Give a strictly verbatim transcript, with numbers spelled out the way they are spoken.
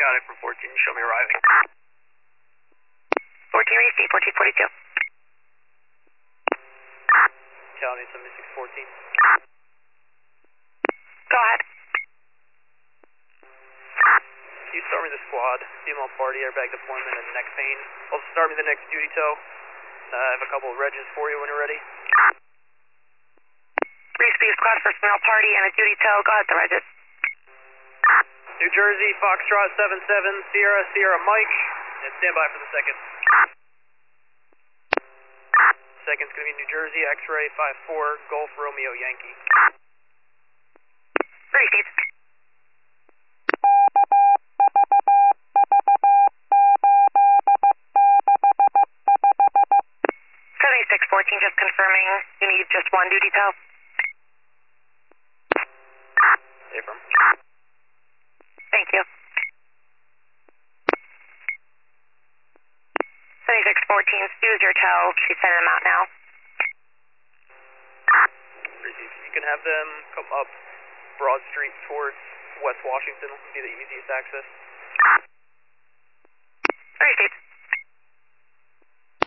got it from fourteen, show me arriving. fourteen receive, fourteen forty-two. County seventy-six fourteen. Go ahead. Can you start me the squad, C M L party, airbag deployment, and neck pain. Also start me the next duty tow. Uh, I have a couple of regs for you when you're ready. Receive squad for smell party and a duty tow. Go ahead, the regs. New Jersey, Foxtrot seven seven, Sierra, Sierra Mike, and stand by for the second. Second's going to be New Jersey, X-ray five four, Golf Romeo Yankee. Receive. seventy-six fourteen, just confirming you need just one duty tow. Affirm. Thank you. seventy-six fourteen, Sue's your tow. She's sending them out now. Receive. You can have them come up Broad Street towards West Washington. Will be the easiest access. Receive.